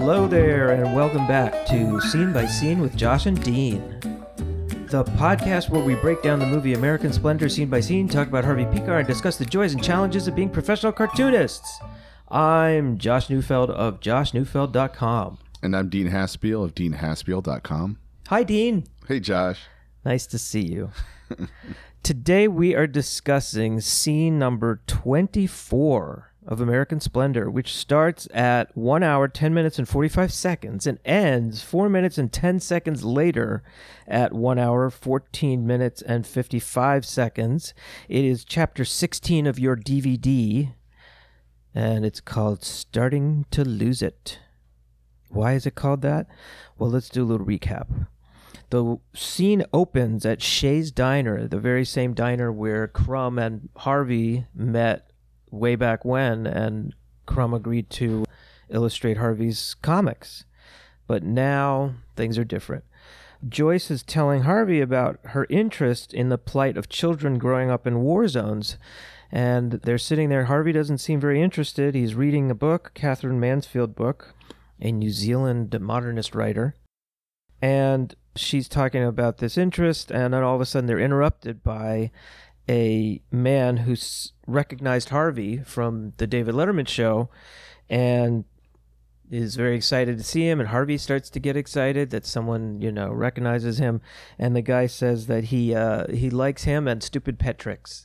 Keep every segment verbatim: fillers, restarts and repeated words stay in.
Hello there, and welcome back to Scene by Scene with Josh and Dean, the podcast where we break down the movie American Splendor scene by scene, talk about Harvey Pekar, and discuss the joys and challenges of being professional cartoonists. I'm Josh Neufeld of josh neufeld dot com. And I'm Dean Haspiel of dean haspiel dot com. Hi, Dean. Hey, Josh. Nice to see you. Today we are discussing scene number twenty-four of American Splendor, which starts at one hour, ten minutes, and forty-five seconds and ends four minutes and ten seconds later at one hour, fourteen minutes, and fifty-five seconds. It is chapter sixteen of your D V D, and it's called Starting to Lose It. Why is it called that? Well, let's do a little recap. The scene opens at Shay's Diner, the very same diner where Crumb and Harvey met way back when, and Crumb agreed to illustrate Harvey's comics. But now things are different. Joyce is telling Harvey about her interest in the plight of children growing up in war zones. And they're sitting there. Harvey doesn't seem very interested. He's reading a book, Catherine Mansfield book, a New Zealand modernist writer. And she's talking about this interest, and then all of a sudden they're interrupted by a man who's recognized Harvey from the David Letterman show and is very excited to see him, and Harvey starts to get excited that someone, you know, recognizes him, and the guy says that he uh, he likes him and stupid pet tricks.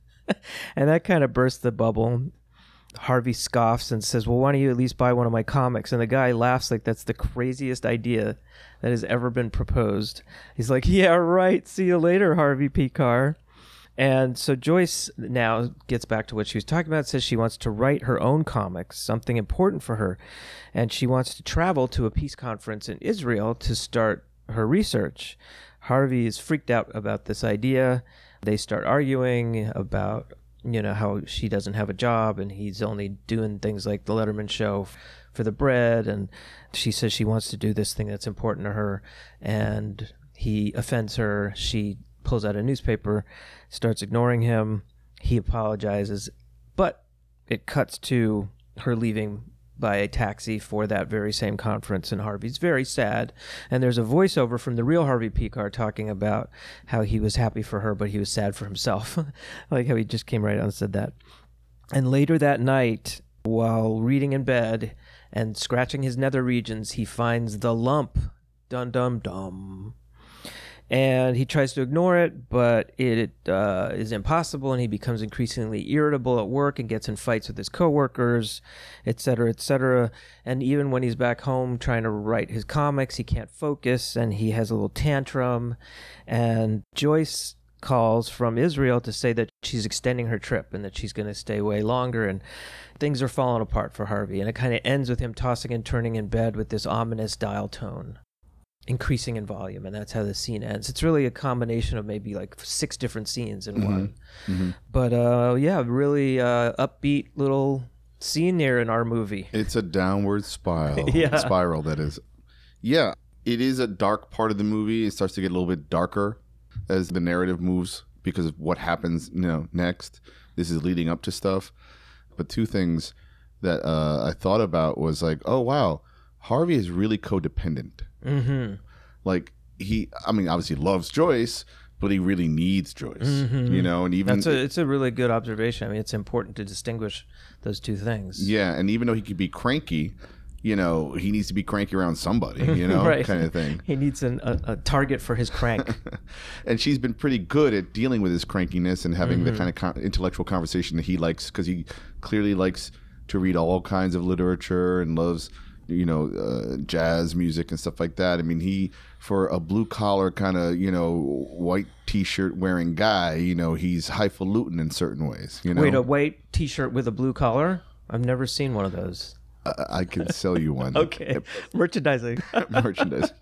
And that kind of bursts the bubble. Harvey scoffs and says, well, why don't you at least buy one of my comics? And the guy laughs like that's the craziest idea that has ever been proposed. He's like, yeah, right. See you later, Harvey Pekar. And so Joyce now gets back to what she was talking about, says she wants to write her own comics, something important for her. And she wants to travel to a peace conference in Israel to start her research. Harvey is freaked out about this idea. They start arguing about, you know, how she doesn't have a job and he's only doing things like the Letterman show for the bread. And she says she wants to do this thing that's important to her. And he offends her. She pulls out a newspaper, starts ignoring him. He apologizes, but it cuts to her leaving by a taxi for that very same conference, and Harvey's very sad. And there's a voiceover from the real Harvey Pekar talking about how he was happy for her, but he was sad for himself. Like how he just came right out and said that. And later that night, while reading in bed and scratching his nether regions, he finds the lump. Dun dum dum. And he tries to ignore it, but it uh, is impossible, and he becomes increasingly irritable at work and gets in fights with his coworkers, et cetera, et cetera. And even when he's back home trying to write his comics, he can't focus, and he has a little tantrum. And Joyce calls from Israel to say that she's extending her trip and that she's going to stay away longer, and things are falling apart for Harvey. And it kind of ends with him tossing and turning in bed with this ominous dial tone, increasing in volume, and that's how the scene ends. It's really a combination of maybe like six different scenes in mm-hmm. one. Mm-hmm. But uh, yeah, really uh, upbeat little scene there in our movie. It's a downward spiral. yeah. Spiral, that is. Yeah, it is a dark part of the movie. It starts to get a little bit darker as the narrative moves because of what happens, you know, next. This is leading up to stuff. But two things that uh, I thought about was like, oh, wow, Harvey is really codependent. Mm-hmm. Like he, I mean, obviously loves Joyce, but he really needs Joyce. Mm-hmm. You know, and even that's a, it's a really good observation. I mean, it's important to distinguish those two things. Yeah, and even though he could be cranky, you know, he needs to be cranky around somebody. You know, right. kind of thing. He needs an, a, a target for his crank. And she's been pretty good at dealing with his crankiness and having mm-hmm. the kind of con- intellectual conversation that he likes, because he clearly likes to read all kinds of literature and loves, you know, uh, jazz music and stuff like that. I mean, he, for a blue collar kind of, you know, white t-shirt wearing guy, you know, he's highfalutin in certain ways, you know. Wait, a white t-shirt with a blue collar? I've never seen one of those. I, I can sell you one. Okay. Merchandising. Merchandise.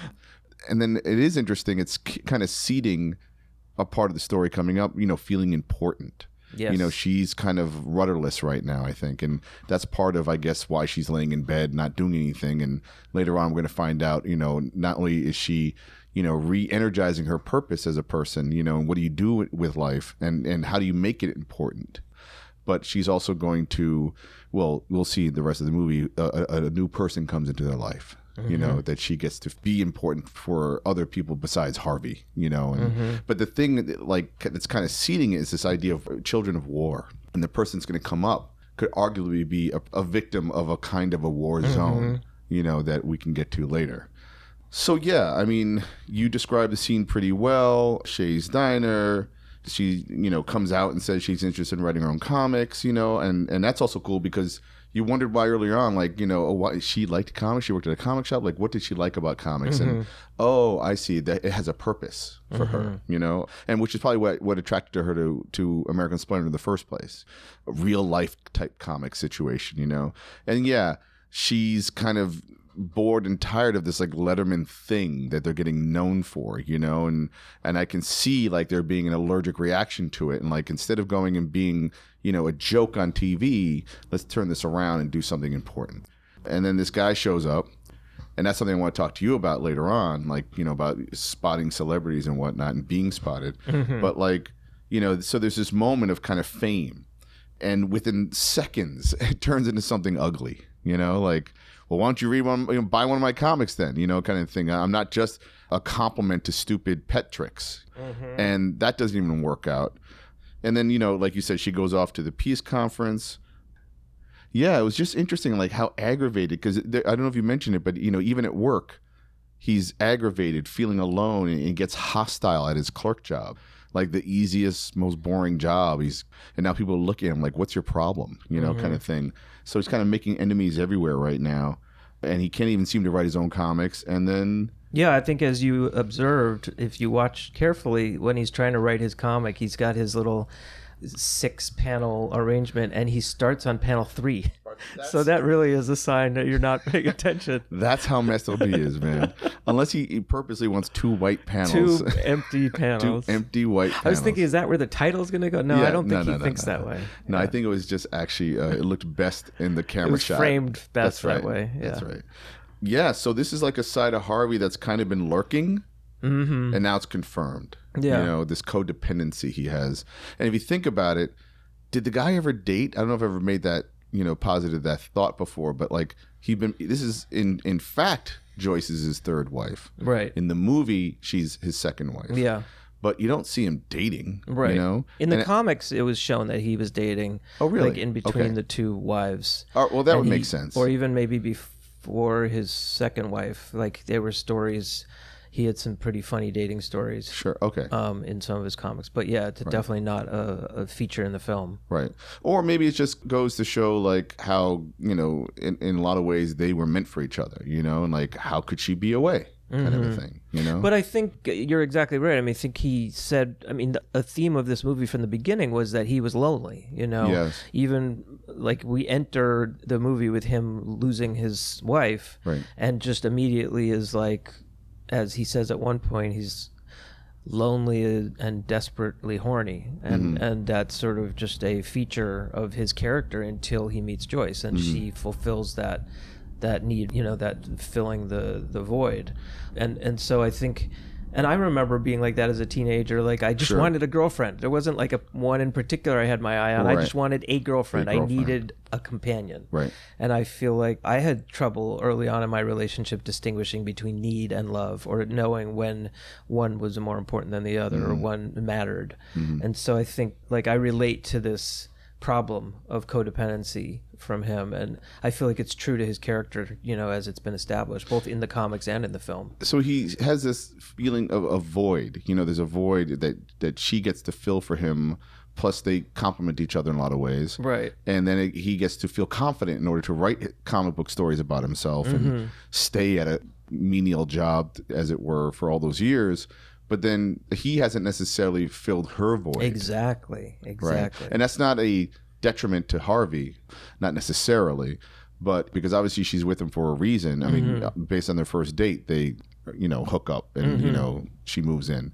And then it is interesting. It's k- kind of seeding a part of the story coming up, you know, feeling important. Yes. You know, she's kind of rudderless right now, I think. And that's part of, I guess, why she's laying in bed, not doing anything. And later on, we're going to find out, you know, not only is she, you know, re-energizing her purpose as a person, you know, and what do you do with life, and, and how do you make it important? but she's also going to, well, we'll see the rest of the movie, a, a, a new person comes into their life, mm-hmm. you know, that she gets to be important for other people besides Harvey, you know. And, mm-hmm. But the thing that, like, that's kind of seeding it is this idea of children of war. And the person's going to come up could arguably be a, a victim of a kind of a war zone, mm-hmm. you know, that we can get to later. So, yeah, I mean, you described the scene pretty well. Shay's Diner. She, you know, comes out and says she's interested in writing her own comics, you know, and, and that's also cool because you wondered why earlier on, like, you know, why she liked comics. She worked at a comic shop. Like, what did she like about comics? Mm-hmm. And, oh, I see that it has a purpose for mm-hmm. her, you know, and which is probably what, what attracted her to, to American Splendor in the first place. A real life type comic situation, you know. And yeah, she's kind of bored and tired of this like Letterman thing that they're getting known for, you know, and and I can see like there being an allergic reaction to it, and like instead of going and being, you know, a joke on T V, let's turn this around and do something important. And then this guy shows up, and that's something I want to talk to you about later on, like, you know, about spotting celebrities and whatnot and being spotted. Mm-hmm. But like, you know, so there's this moment of kind of fame, and within seconds it turns into something ugly, you know, like, well, why don't you read one, you know, buy one of my comics then, you know, kind of thing. I'm not just a compliment to stupid pet tricks. Mm-hmm. And that doesn't even work out. And then, you know, like you said, she goes off to the peace conference. Yeah, it was just interesting, like how aggravated, because I don't know if you mentioned it, but, you know, even at work, he's aggravated, feeling alone, and, and gets hostile at his clerk job. Like the easiest, most boring job. He's and now people look at him like, "What's your problem?" You know, mm-hmm. kind of thing. So he's kind of making enemies everywhere right now, and he can't even seem to write his own comics. And then, yeah, I think as you observed, if you watch carefully, when he's trying to write his comic, he's got his little six-panel arrangement, and he starts on panel three. That's, so that really is a sign that you're not paying attention. That's how messed up he is, man. Unless he, he purposely wants two white panels. Two empty panels. Two empty white panels. I was thinking, is that where the title's going to go? No, yeah, I don't think no, no, he no, thinks no, no. that way. No, yeah. I think it was just actually, uh, it looked best in the camera it was shot. framed best that's that right. way. Yeah. That's right. Yeah, so this is like a side of Harvey that's kind of been lurking, mm-hmm. and now it's confirmed. Yeah. You know, this codependency he has. And if you think about it, did the guy ever date? I don't know if I've ever made that, you know, positive that thought before, but like he been, this is in, in fact, Joyce is his third wife. Right. In the movie, she's his second wife. Yeah. But you don't see him dating. Right. You know? In the and comics, it, it was shown that he was dating. Oh, really? Like in between okay. the two wives. Oh, well, that and would he, make sense. Or even maybe before his second wife. Like there were stories. He had some pretty funny dating stories. Sure. Okay. Um, in some of his comics, but yeah, it's right. definitely not a, a feature in the film. Right. Or maybe it just goes to show like how, you know, in, in a lot of ways they were meant for each other, you know, and like how could she be away, kind mm-hmm. of a thing, you know. But I think you're exactly right. I mean, I think he said. I mean, a theme of this movie from the beginning was that he was lonely. You know, yes. Even like we entered the movie with him losing his wife, right. and just immediately is like. As he says at one point, he's lonely and desperately horny, and mm-hmm. and that's sort of just a feature of his character until he meets Joyce, and mm-hmm. she fulfills that that need, you know, that filling the the void, and and so I think. And I remember being like that as a teenager. Like I just sure. wanted a girlfriend. There wasn't like a one in particular I had my eye on. Right. I just wanted a girlfriend. A girlfriend. I needed a companion. Right. And I feel like I had trouble early on in my relationship distinguishing between need and love, or knowing when one was more important than the other, mm-hmm. or one mattered. Mm-hmm. And so I think like I relate to this problem of codependency from him, and I feel like it's true to his character, you know, as it's been established both in the comics and in the film. So he has this feeling of a void, you know, there's a void that that she gets to fill for him, plus they complement each other in a lot of ways, right? And then it, he gets to feel confident in order to write comic book stories about himself, mm-hmm. and stay at a menial job, as it were, for all those years. But then he hasn't necessarily filled her void. Exactly. Exactly. Right? And that's not a detriment to Harvey, not necessarily, but because obviously she's with him for a reason. I mm-hmm. mean, based on their first date, they, you know, hook up and, mm-hmm. you know, she moves in.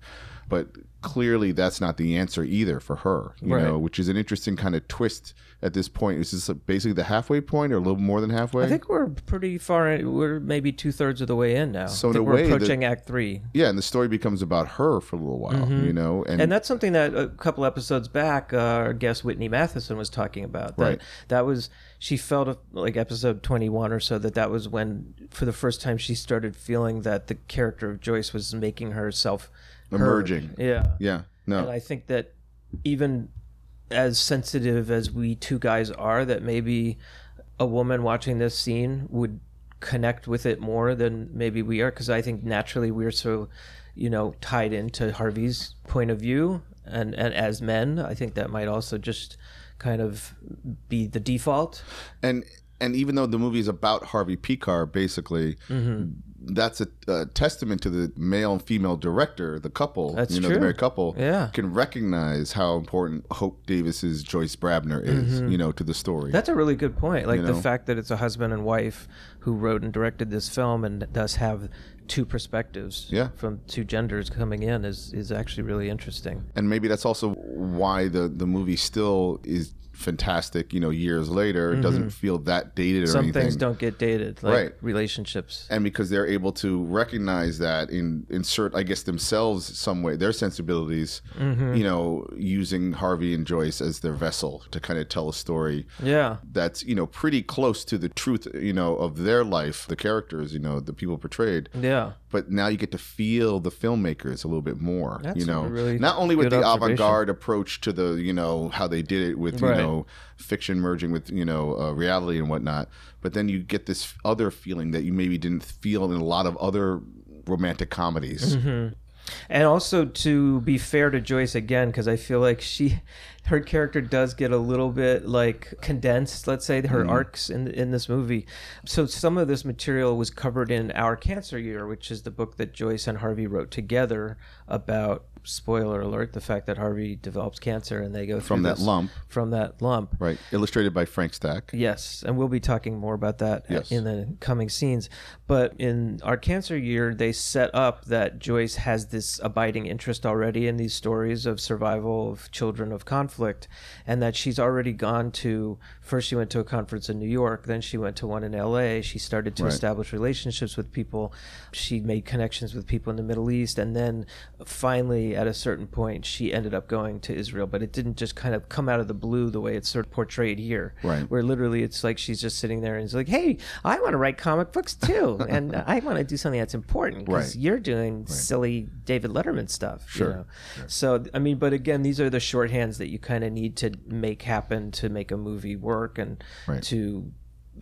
but clearly that's not the answer either for her, you Right. know, which is an interesting kind of twist at this point. Is this basically the halfway point or a little more than halfway? I think we're pretty far in, we're maybe two-thirds of the way in now. So I in think a we're way, the- approaching act three. Yeah, and the story becomes about her for a little while, you know, and, And that's something that a couple episodes back, uh, our guest Whitney Matheson was talking about. That, Right. That was, she felt like episode twenty-one or so, that that was when, for the first time, she started feeling that the character of Joyce was making herself heard. Emerging. Yeah. yeah, no, And I think that even as sensitive as we two guys are, that maybe a woman watching this scene would connect with it more than maybe we are, because I think naturally we're so, you know, tied into Harvey's point of view, and, and as men, I think that might also just kind of be the default. and and even though the movie is about Harvey Pekar, basically, Mm-hmm. that's a, a testament to the male and female director, the couple, That's you know, true. the married couple, Yeah. can recognize how important Hope Davis's Joyce Brabner is, you know, to the story. Mm-hmm. That's a really good point. Like You the know? fact that it's a husband and wife who wrote and directed this film and thus have two perspectives Yeah. from two genders coming in is, is actually really interesting. and maybe that's also why the the movie still is fantastic, you know, years later. It doesn't feel that dated or Mm-hmm. Some anything. things don't get dated, like Right. relationships. And because they're able to recognize that and insert, I guess, themselves some way, their sensibilities, Mm-hmm. you know, using Harvey and Joyce as their vessel to kind of tell a story Yeah. that's, you know, pretty close to the truth, you know, of their life, the characters, you know, the people portrayed. Yeah. But now you get to feel the filmmakers a little bit more, That's you know, a really not only with good the observation. avant-garde approach to the, you know, how they did it with, you Right. know, fiction merging with, you know, uh, reality and whatnot. But then you get this other feeling that you maybe didn't feel in a lot of other romantic comedies. Mm-hmm. And also, to be fair to Joyce again, because I feel like she, her character does get a little bit like condensed. Let's say her arcs in in this movie. So some of this material was covered in Our Cancer Year, which is the book that Joyce and Harvey wrote together about. Spoiler alert: the fact that Harvey develops cancer and they go through From that this- lump. From that lump. Right. Illustrated by Frank Stack. Yes, and we'll be talking more about that Yes. in the coming scenes. But in Our Cancer Year, they set up that Joyce has this abiding interest already in these stories of survival of children of conflict, and that she's already gone to, first she went to a conference in New York, then she went to one in L A. She started to Right. establish relationships with people. She made connections with people in the Middle East, and then finally, at a certain point, she ended up going to Israel. But it didn't just kind of come out of the blue the way it's sort of portrayed here, Right. where literally it's like she's just sitting there and it's like, hey, I want to write comic books too, and I want to do something that's important because Right. you're doing silly David Letterman stuff. Sure. You know? So I mean, but again, these are the shorthands that you kind of need to make happen to make a movie work and Right. to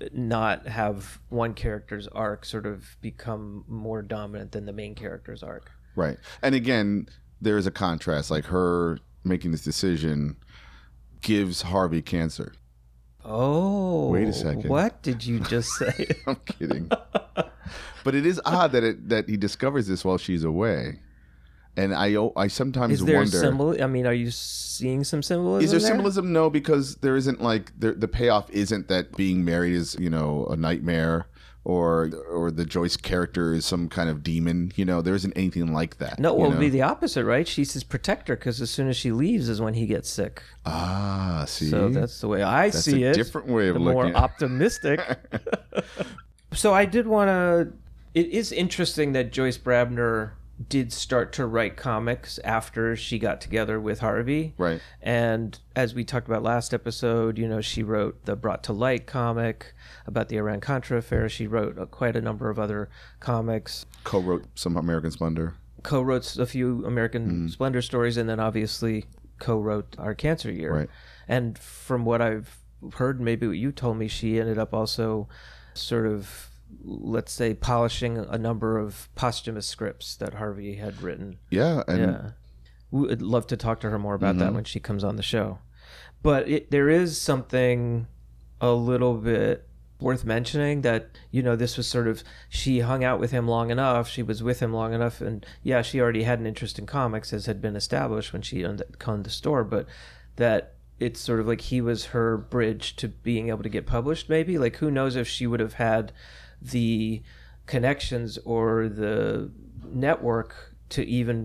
not have one character's arc sort of become more dominant than the main character's arc. Right. And again, there is a contrast. Like her making this decision gives Harvey cancer. Oh, Wait a second. What did you just say? I'm kidding. But it is odd that it that he discovers this while she's away. And I I sometimes Is there wonder a symbol? I mean, are you seeing some symbolism? is there there? symbolism? No, because there isn't like the the payoff isn't that being married is, you know, a nightmare or or the Joyce character is some kind of demon, you know, there isn't anything like that. No, you well, it know? would be the opposite, right? She's his protector because as soon as she leaves is when he gets sick. Ah, see. So that's the way I That's see a it. different way of the looking more at it. optimistic. So I did want to. It is interesting that Joyce Brabner did start to write comics after she got together with Harvey. Right. And as we talked about last episode, you know, she wrote the Brought to Light comic about the Iran-Contra affair. She wrote uh, quite a number of other comics. Co-wrote some American Splendor. Co-wrote a few American Mm-hmm. Splendor stories, and then obviously co-wrote Our Cancer Year. Right. And from what I've heard, maybe what you told me, she ended up also sort of, let's say, polishing a number of posthumous scripts that Harvey had written. Yeah, and Yeah. Would love to talk to her more about Mm-hmm. that when she comes on the show. But it, there is something a little bit worth mentioning that, you know, this was sort of, she hung out with him long enough, she was with him long enough, and yeah, she already had an interest in comics as had been established when she owned, owned the store, but that it's sort of like he was her bridge to being able to get published, maybe. Like, who knows if she would have had the connections or the network to even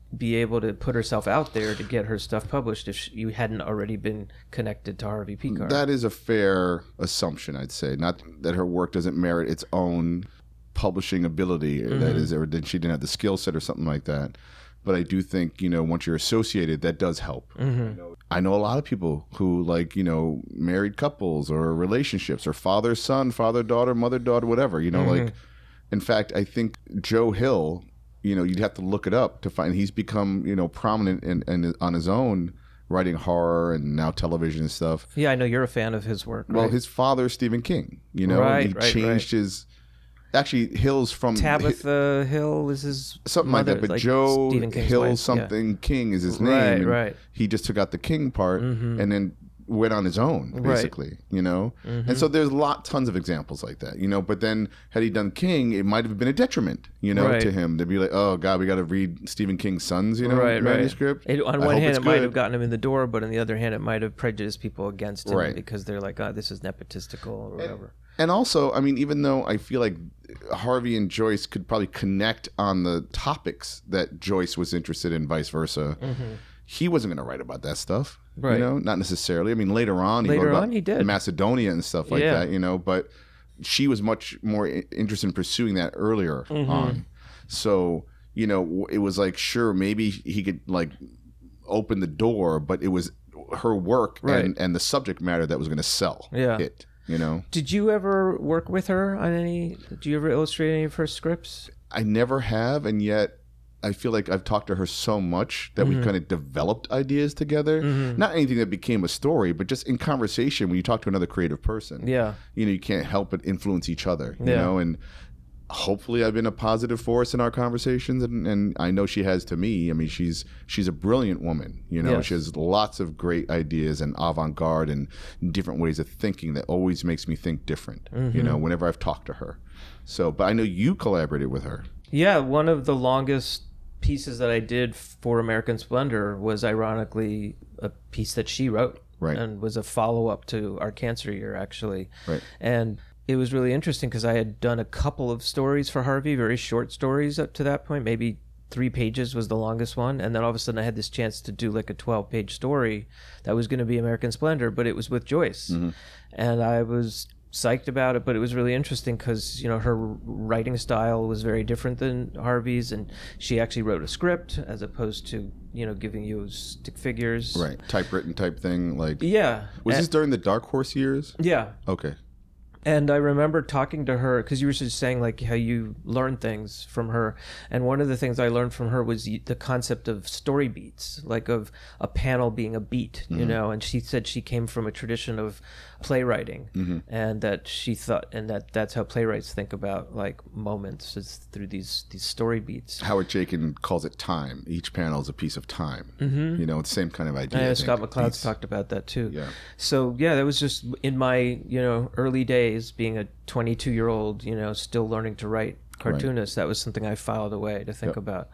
be able to put herself out there to get her stuff published if she, you hadn't already been connected to Harvey Pekar. That is a fair assumption, I'd say. Not that her work doesn't merit its own publishing ability, mm-hmm. that is, or that she didn't have the skill set or something like that. But I do think, you know, once you're associated, that does help. Mm-hmm. You know, I know a lot of people who, like, you know, married couples or relationships or father, son, father, daughter, mother, daughter, whatever, you know, mm-hmm. like, in fact, I think Joe Hill, you know, you'd have to look it up to find, he's become, you know, prominent in, in on his own, writing horror and now television and stuff. Yeah, I know you're a fan of his work. Well, right? his father, Stephen King, you know, right, he right, changed right. his... Actually, Hill's from... Tabitha his, Hill is his something mother, like that, but like Joe Hill wife. something yeah. King is his name. Right, and right. He just took out the King part mm-hmm. and then went on his own, basically, right. you know? Mm-hmm. And so there's lot, tons of examples like that, you know? But then had he done King, it might have been a detriment, you know, right. to him. They'd be like, oh, God, we got to read Stephen King's Sons, you know, right, manuscript. Right. It, on I one hand, it good. might have gotten him in the door, but on the other hand, it might have prejudiced people against him right. because they're like, oh, this is nepotistical or whatever. And, and also, I mean, even though I feel like Harvey and Joyce could probably connect on the topics that Joyce was interested in, vice versa, mm-hmm. he wasn't going to write about that stuff, right. you know, not necessarily. I mean, later on, he later wrote about on he did. Macedonia and stuff like yeah. that, you know, but she was much more interested in pursuing that earlier mm-hmm. on. So, you know, it was like, sure, maybe he could like open the door, but it was her work right. and, and the subject matter that was going to sell yeah. it. You know, did you ever work with her on any? Did you ever illustrate any of her scripts? I never have, and yet I feel like I've talked to her so much that mm-hmm. we kind of developed ideas together. Mm-hmm. Not anything that became a story, but just in conversation when you talk to another creative person. Yeah, you know, you can't help but influence each other. You yeah. know, and hopefully I've been a positive force in our conversations, and, and I know she has to me. I mean, she's she's a brilliant woman. You know, yes. she has lots of great ideas and avant-garde and different ways of thinking that always makes me think different. Mm-hmm. You know, whenever I've talked to her. So, but I know you collaborated with her. Yeah, one of the longest pieces that I did for American Splendor was ironically a piece that she wrote, right, and was a follow-up to Our Cancer Year, actually. Right, and it was really interesting because I had done a couple of stories for Harvey, very short stories up to that point. Maybe three pages was the longest one. And then all of a sudden I had this chance to do like a twelve-page story that was going to be American Splendor, but it was with Joyce. Mm-hmm. And I was psyched about it, but it was really interesting because, you know, her writing style was very different than Harvey's, and she actually wrote a script as opposed to, you know, giving you stick figures. Right. Typewritten type thing. Like, yeah. Was and, this during the Dark Horse years? Yeah. Okay. And I remember talking to her because you were just saying like how you learn things from her. And one of the things I learned from her was the concept of story beats, like of a panel being a beat, mm-hmm. you know. And she said she came from a tradition of playwriting, mm-hmm. and that she thought, and that that's how playwrights think about like moments, is through these these story beats. Howard Chaykin calls it time. Each panel is a piece of time. Mm-hmm. You know, it's the same kind of idea. Yeah, Scott McCloud's talked about that too. Yeah. So yeah, that was just in my, you know, early days being a twenty-two year old, you know, still learning to write cartoonist. Right. That was something I filed away to think yep. about.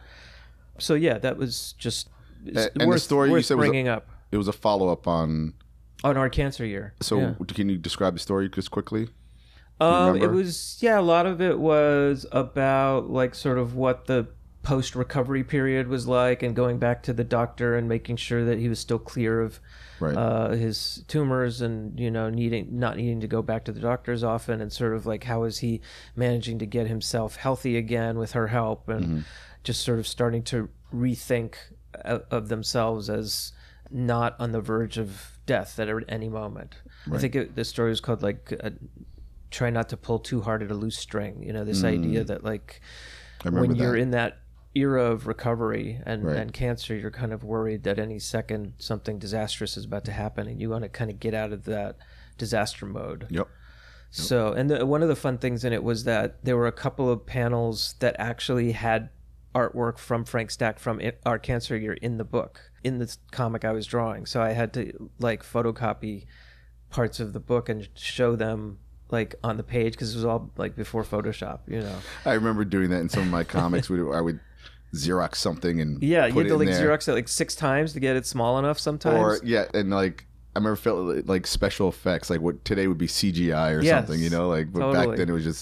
So yeah, that was just and, and worth, the story worth you said bringing was a, up. It was a follow up on on Our Cancer Year. So yeah. can you describe the story just quickly? Um, it was yeah, a lot of it was about like sort of what the post recovery period was like, and going back to the doctor and making sure that he was still clear of right. uh, his tumors, and you know needing not needing to go back to the doctors often, and sort of like how is he managing to get himself healthy again with her help, and mm-hmm. just sort of starting to rethink of themselves as not on the verge of death at any moment. Right. I think it, the story was called like uh, try not to pull too hard at a loose string. You know, this mm. idea that like when that. you're in that era of recovery and, right. and cancer, you're kind of worried that any second something disastrous is about to happen, and you want to kind of get out of that disaster mode. Yep. So, and the, one of the fun things in it was that there were a couple of panels that actually had artwork from Frank Stack from it, Our Cancer Year in the book, in the comic I was drawing. So I had to like photocopy parts of the book and show them like on the page, because it was all like before Photoshop, you know. I remember doing that in some of my comics. I would Xerox something and yeah, put you had to like there. Xerox it like six times to get it small enough sometimes. Or yeah, and like I remember felt like special effects, like what today would be C G I or yes, something, you know, like but totally. back then it was just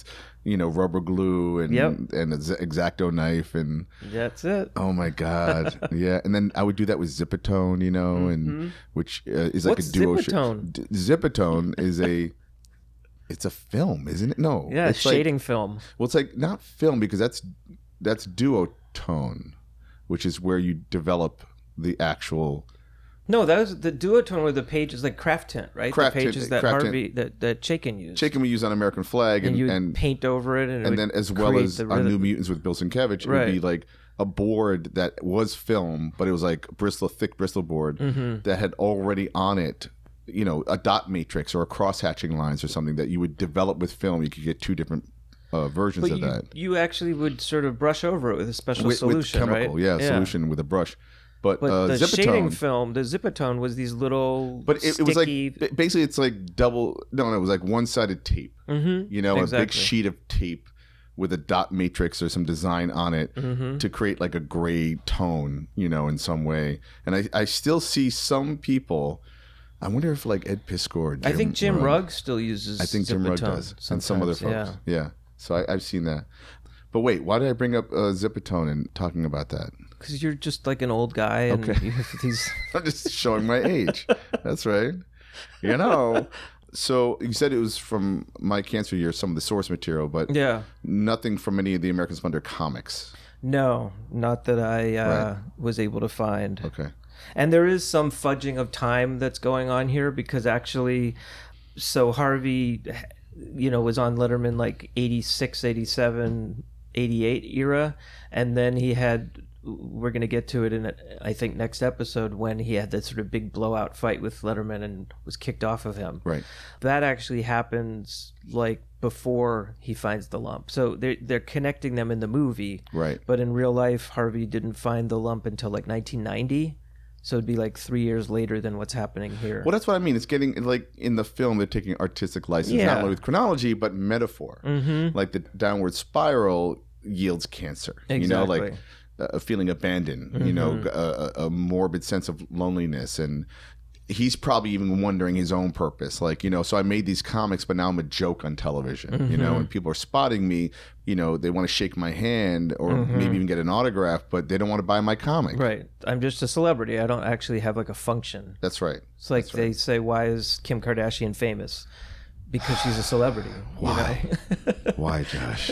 you know, rubber glue and Yep. and an X-Acto knife and That's it. oh my god, yeah. And then I would do that with Zipatone, you know, Mm-hmm. and which uh, is like What's a duo. Zipatone? D- Zipatone is a it's a film, isn't it? No, Yeah, it's like- shading film. well, it's like not film because that's that's duotone, which is where you develop the actual. No, that was the duotone were the pages like craft tint, right? Craft the tint- pages that craft tint. Harvey that that Chaykin used. Chicken we use on American Flag, and and you would and, paint over it, and, it and would then as well create as the on rhythm. New Mutants with Bill Sienkiewicz, it Right. would be like a board that was film, but it was like Bristol, thick Bristol board Mm-hmm. that had already on it, you know, a dot matrix or a cross hatching lines or something that you would develop with film. You could get two different uh, versions But of you, that you actually would sort of brush over it with a special with, with solution, chemical, right? yeah, solution with a brush. But, But uh, the Zipatone, shading film, the Zipatone, was these little but it, it was like sticky. ba- basically it's like double. No, no, it was like one sided tape. Mm-hmm. You know, a big Exactly. sheet of tape with a dot matrix or some design on it Mm-hmm. to create like a gray tone, you know, in some way. And I, I still see some people. I wonder if like Ed Piscor. Or Jim I think Jim Rugg- Rugg still uses. I think Jim Rugg Zipatone does, and some other sometimes, folks. Yeah. So I, I've seen that. But wait, why did I bring up uh, Zipatone and talking about that? because you're just like an old guy, and Okay. you have these. I'm just showing my age. That's right. You know. So you said it was from My Cancer Year, some of the source material, but Yeah. nothing from any of the American Splendor comics. No, not that I uh, Right. was able to find. Okay. And there is some fudging of time that's going on here because actually, so Harvey, you know, was on Letterman like eighty-six, eighty-seven, eighty-eight era. And then he had, we're going to get to it in, I think, next episode when he had that sort of big blowout fight with Letterman and was kicked off of him. Right. That actually happens like before he finds the lump. So they're, they're connecting them in the movie. Right. But in real life, Harvey didn't find the lump until like nineteen ninety. So it'd be like three years later than what's happening here. Well, that's what I mean. It's getting like in the film, they're taking artistic license, Yeah. not only with chronology, but metaphor. Mm-hmm. Like the downward spiral yields cancer. You know, like Exactly. uh, feeling abandoned, you know, Mm-hmm. a, a morbid sense of loneliness. And he's probably even wondering his own purpose. Like, you know, so I made these comics, but now I'm a joke on television, you know, and people are spotting me, you know, they want to shake my hand or maybe even get an autograph, but they don't want to buy my comic. Right. I'm just a celebrity. I don't actually have like a function. That's right. It's like they say, why is Kim Kardashian famous? Because she's a celebrity. Why? You know? Why, Josh?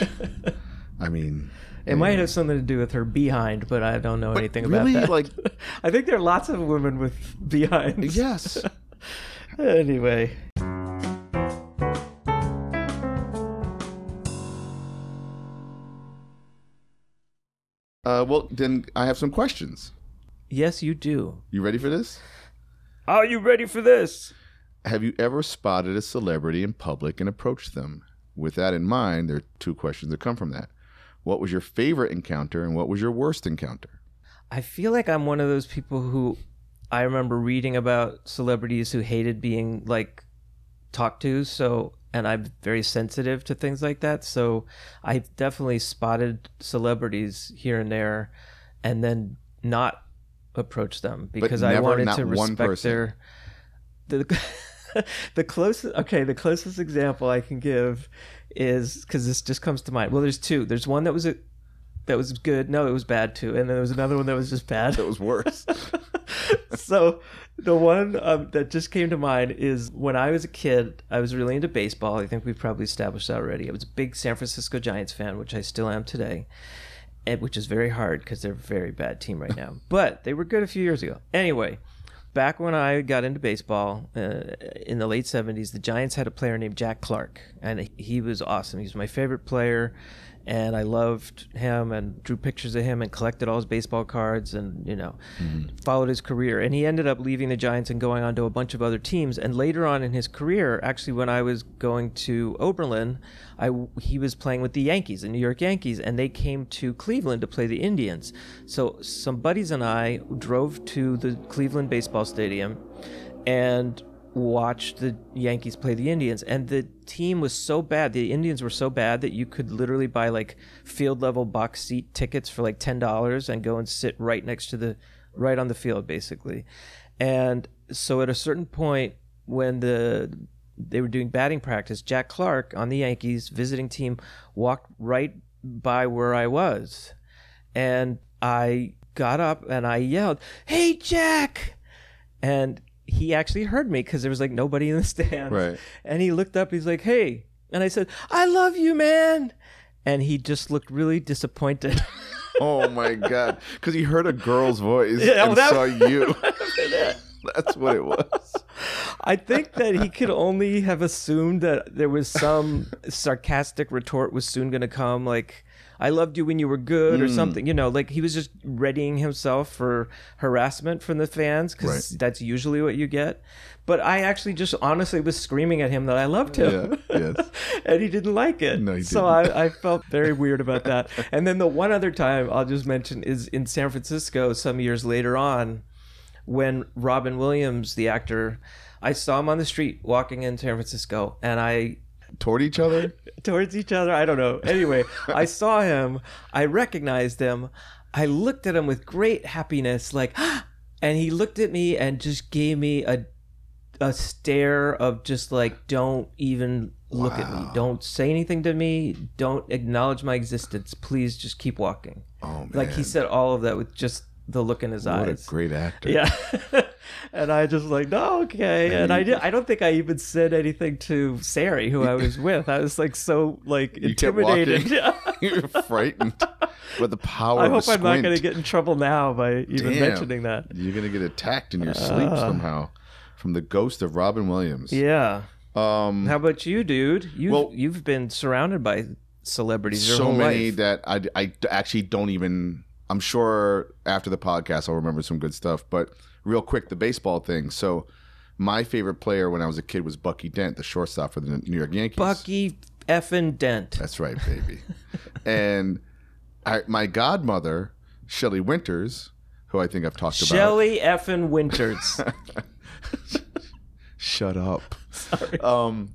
I mean, It might have something to do with her behind, but I don't know anything really, about that. like- I think there are lots of women with behinds. yes. Anyway. Uh, well, then I have some questions. Yes, you do. You ready for this? Are you ready for this? Have you ever spotted a celebrity in public and approached them? With that in mind, there are two questions that come from that. What was your favorite encounter and what was your worst encounter? I feel like I'm one of those people who I remember reading about celebrities who hated being like talked to. So, and I'm very sensitive to things like that. So I've definitely spotted celebrities here and there and then not approach them because I never, wanted not to one respect person. their, the, the closest, okay, the closest example I can give is because this just comes to mind. Well, there's two. There's one that was a, that was good. No, it was bad too. And then there was another one that was just bad. That was worse. So the one um, that just came to mind is when I was a kid, I was really into baseball. I think we've probably established that already. I was a big San Francisco Giants fan, which I still am today, and which is very hard because they're a very bad team right now. But they were good a few years ago. Anyway, back when I got into baseball uh, in the late seventies, the Giants had a player named Jack Clark, and he was awesome. He was my favorite player, and I loved him and drew pictures of him and collected all his baseball cards and, you know, followed his career. And he ended up leaving the Giants and going on to a bunch of other teams. And later on in his career, actually, when I was going to Oberlin, I, he was playing with the Yankees, the New York Yankees, and they came to Cleveland to play the Indians. So some buddies and I drove to the Cleveland baseball stadium and watched the Yankees play the Indians, and the team was so bad, the Indians were so bad that you could literally buy like field level box seat tickets for like ten dollars and go and sit right next to the right on the field basically. And so at a certain point when the they were doing batting practice. Jack Clark on the Yankees visiting team walked right by where I was. And I got up and I yelled, "Hey, Jack!" And he actually heard me because there was like nobody in the stands. Right. And he looked up, he's like, "Hey." And I said, "I love you, man." And he just looked really disappointed. Oh my God. Because he heard a girl's voice Yeah, and that- saw you. That's what it was. I think that he could only have assumed that there was some sarcastic retort was soon going to come, like, "I loved you when you were good," or Mm. something. You know, like he was just readying himself for harassment from the fans, because Right. that's usually what you get. But I actually just honestly was screaming at him that I loved him. Yeah, yes. And he didn't like it. No, he so I, I felt very weird about that. And then the one other time I'll just mention is in San Francisco some years later on, when Robin Williams, the actor, I saw him on the street walking in San Francisco, and I Toward each other? towards each other. I don't know. Anyway, I saw him. I recognized him. I looked at him with great happiness, like, and he looked at me and just gave me a a stare of just like, "Don't even look at me. Wow. Don't say anything to me. Don't acknowledge my existence. Please just keep walking." Oh, man. Like he said all of that with just the look in his What eyes. a great actor. Yeah. And I just like, "No, okay." And I did, I don't think I even said anything to Sari, who I was with. I was like so like You kept intimidated. walking. You're frightened. But the power I of hope a I'm not going to squint. get in trouble now by even Damn. mentioning that. You're going to get attacked in your sleep Uh. somehow from the ghost of Robin Williams. Yeah. Um, How about you, dude? You've Well- you've been surrounded by celebrities your so whole many life. that I, I actually don't even. I'm sure after the podcast I'll remember some good stuff. But real quick, the baseball thing. So my favorite player when I was a kid was Bucky Dent, the shortstop for the New York Yankees. Bucky effing Dent. That's right, baby. And I, my godmother, Shelley Winters, who I think I've talked about. Shelley effing Winters. Shut up. Sorry. Um,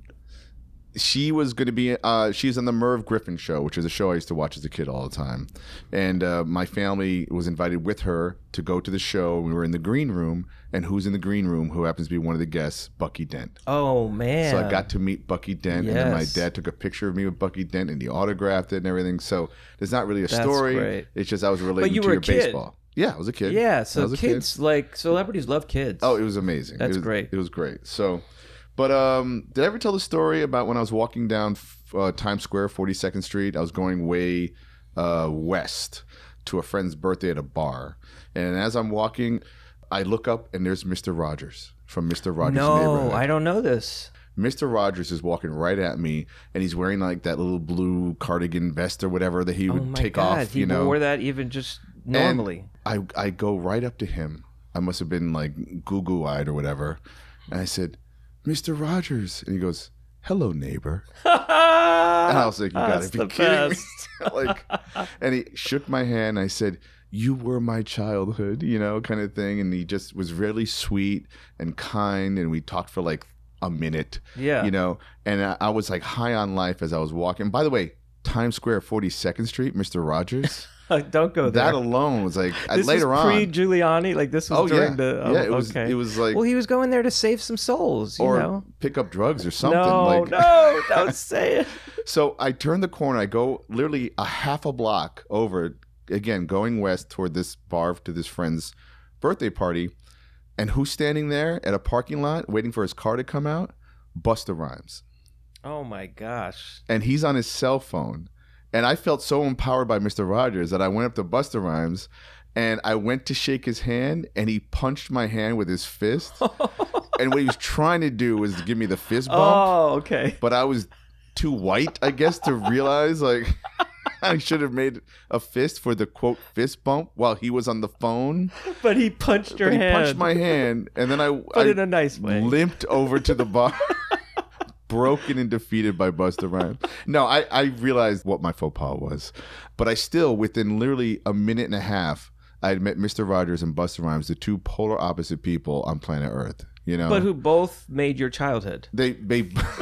she was going to be, uh, she's on the Merv Griffin show, which is a show I used to watch as a kid all the time. And uh, my family was invited with her to go to the show. We were in the green room. And who's in the green room? Who happens to be one of the guests? Bucky Dent. Oh, man. So I got to meet Bucky Dent, and then my Yes. dad took a picture of me with Bucky Dent, and he autographed it and everything. So there's not really a That's story. great. It's just I was relating you to were your a kid. baseball. Yeah, I was a kid. Yeah, I so was a kid. kids, like, celebrities love kids. Oh, it was amazing. That's it was, great. It was great. So, but um, did I ever tell the story about when I was walking down uh, Times Square, forty-second Street? I was going way uh, west to a friend's birthday at a bar, and as I'm walking, I look up and there's Mister Rogers from Mister Rogers' no, Neighborhood. I don't know this. Mister Rogers is walking right at me, and he's wearing like that little blue cardigan vest or whatever that he Oh, would my take God. off. He You know, wore that even just normally. I I go right up to him. I must have been like goo goo eyed or whatever, and I said, "Mister Rogers," and he goes, "Hello, neighbor." And I was like, "You gotta That's be the kidding best. me!" Like, and he shook my hand. I said, "You were my childhood," you know, kind of thing. And he just was really sweet and kind, and we talked for like a minute. Yeah. You know, and I, I was like high on life as I was walking. By the way, Times Square, forty-second Street, Mister Rogers. Don't go there. That alone was like I- This later was on. pre-Giuliani? Like, this was Oh during yeah, the... Oh, yeah. It was. okay. It was like Well, he was going there to save some souls, you or know? pick up drugs or something. No, like, no, don't say it. So I turn the corner. I go literally a half a block over, again, going west toward this bar to this friend's birthday party. And who's standing there at a parking lot waiting for his car to come out? Busta Rhymes. Oh, my gosh. And he's on his cell phone. And I felt so empowered by Mister Rogers that I went up to Busta Rhymes and I went to shake his hand and he punched my hand with his fist. And what he was trying to do was to give me the fist bump. Oh, okay. But I was too white, I guess, to realize like I should have made a fist for the quote fist bump while he was on the phone. But he punched your But he hand. punched my hand, and then I, But I in a nice way. limped over to the bar, broken and defeated by Busta Rhymes. No, I, I realized what my faux pas was, but I still, within literally a minute and a half, I had met Mister Rogers and Busta Rhymes, the two polar opposite people on planet Earth. You know, But who both made your childhood. they they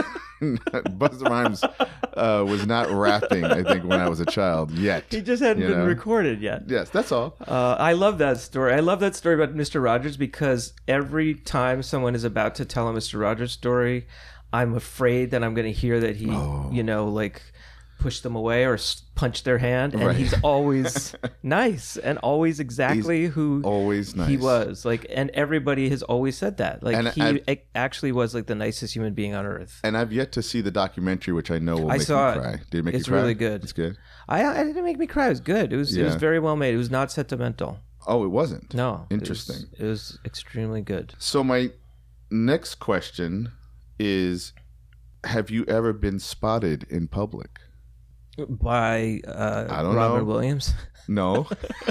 Busta Rhymes uh, was not rapping, I think, when I was a child yet. He just hadn't you been know? recorded yet. Yes, that's all. Uh, I love that story. I love that story about Mister Rogers because every time someone is about to tell a Mister Rogers story, I'm afraid that I'm going to hear that he, Oh. you know, like push them away or s- punch their hand. And Right. he's always nice and always exactly who Always nice. he was. Like, and everybody has always said that. Like, And he I've- ac- actually was like the nicest human being on earth. And I've yet to see the documentary, which I know will I make saw me it. cry. Did it make It's you cry? really good. It's good. I, I didn't make me cry. It was good. It was, it was Yeah. very well made. It was not sentimental. Oh, it wasn't. No. it was- Interesting. It was, extremely good. So my next question is, have you ever been spotted in public? By uh, I don't Robin know. Williams. No.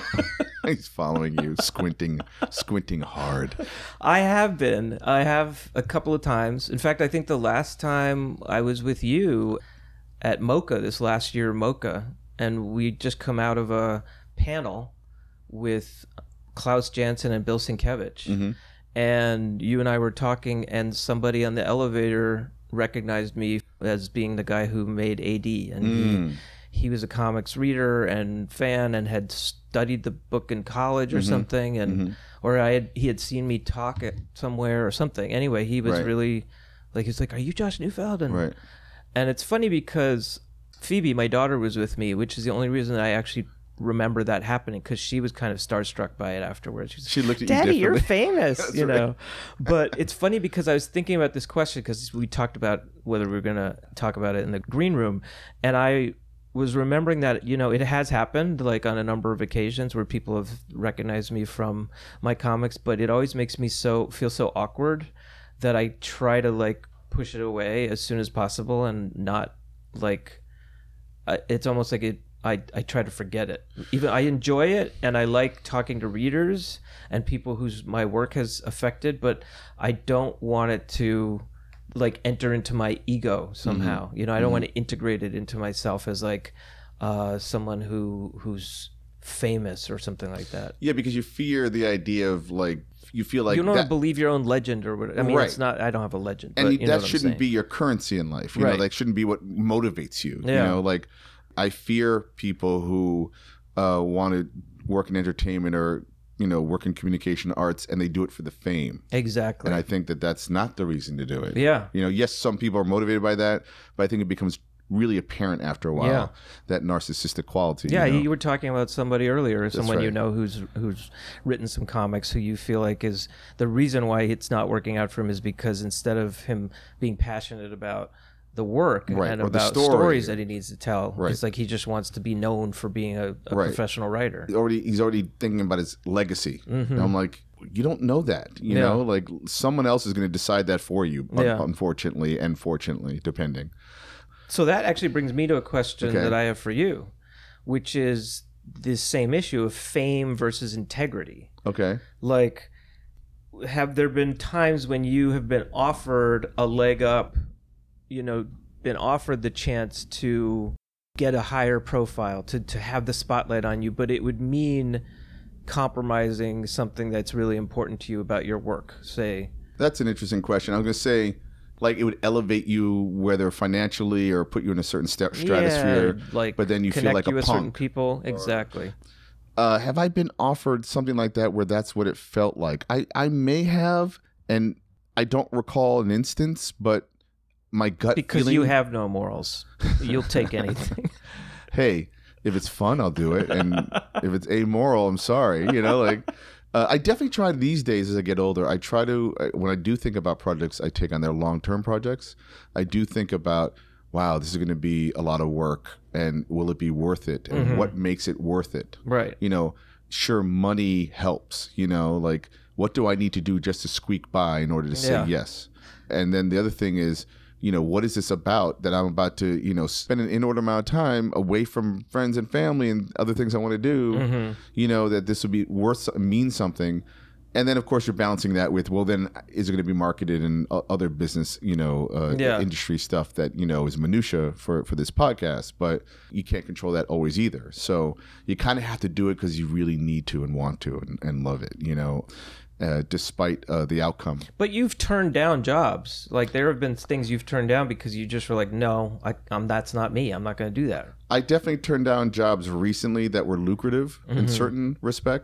He's following you, squinting, squinting hard. I have been. I have a couple of times. In fact, I think the last time I was with you at MoCA, this last year, MoCA, and we just come out of a panel with Klaus Janson and Bill Sienkiewicz. Mm-hmm. And you and I were talking, and somebody on the elevator recognized me as being the guy who made A D. And Mm. he, he was a comics reader and fan and had studied the book in college or Mm-hmm. something. And Mm-hmm. or I had he had seen me talk at somewhere or something. Anyway, he was Right. really like, he's like, "Are you Josh Neufeld?" And Right. and it's funny because Phoebe, my daughter, was with me, which is the only reason I actually remember that happening, because she was kind of starstruck by it afterwards. She's She looked at Daddy, you you're differently. famous, That's you right. know. But it's funny because I was thinking about this question because we talked about whether we were going to talk about it in the green room, and I was remembering that, you know, it has happened like on a number of occasions where people have recognized me from my comics, but it always makes me so feel so awkward that I try to like push it away as soon as possible and not like I, it's almost like it I, I try to forget it. Even I enjoy it and I like talking to readers and people whose my work has affected, but I don't want it to like enter into my ego somehow. Mm-hmm. You know, I don't want to integrate it into myself as like uh, someone who who's famous or something like that. Yeah, because you fear the idea of like you feel like you don't that, believe your own legend or whatever. I mean, Right. it's not. I don't have a legend, and but you know that what I'm shouldn't saying. be your currency in life. You Right. know, that shouldn't be what motivates you. You Yeah. know, like I fear people who uh, want to work in entertainment or you know work in communication arts and they do it for the fame. Exactly. And I think that that's not the reason to do it. Yeah. You know, yes, some people are motivated by that, but I think it becomes really apparent after a while Yeah. that narcissistic quality. Yeah, you know? you were talking about somebody earlier, someone you right. know who's who's written some comics who you feel like is the reason why it's not working out for him is because instead of him being passionate about the work Right, and or the about story. stories that he needs to tell, Right. it's like he just wants to be known for being a, a Right. professional writer. already he's already thinking about his legacy. And I'm like, you don't know that. You Yeah. know, like someone else is going to decide that for you. un- Yeah. Unfortunately, and fortunately, depending. So that actually brings me to a question Okay. that I have for you, which is this same issue of fame versus integrity. Okay. Like, have there been times when you have been offered a leg up, you know, been offered the chance to get a higher profile, to, to have the spotlight on you, but it would mean compromising something that's really important to you about your work, say? That's an interesting question. I was going to say, like, it would elevate you, whether financially or put you in a certain st- stratosphere. Yeah, like, but then you feel connect like you a with certain punk. people. Exactly. Uh, have I been offered something like that where that's what it felt like? I, I may have, and I don't recall an instance, but my gut Because feeling, you have no morals. You'll take anything. hey, if it's fun, I'll do it, and if it's amoral, I'm sorry. You know, like uh, I definitely try these days as I get older. I try to uh, when I do think about projects I take on, their long term projects. I do think about, wow, this is going to be a lot of work, and will it be worth it? And Mm-hmm. what makes it worth it? Right. You know, sure, money helps. You know, like what do I need to do just to squeak by in order to say Yeah. yes? And then the other thing is, you know, what is this about that I'm about to, you know, spend an inordinate amount of time away from friends and family and other things I want to do, Mm-hmm. you know, that this would be worth, mean something. And then, of course, you're balancing that with, well, then is it going to be marketed in o- other business, you know, uh, Yeah. industry stuff that, you know, is minutia for, for this podcast, but you can't control that always either. So you kind of have to do it because you really need to and want to and, and love it, you know, uh, despite uh, the outcome. But you've turned down jobs. Like there have been things you've turned down because you just were like, no, I, I'm that's not me. I'm not going to do that. I definitely turned down jobs recently that were lucrative in certain respects.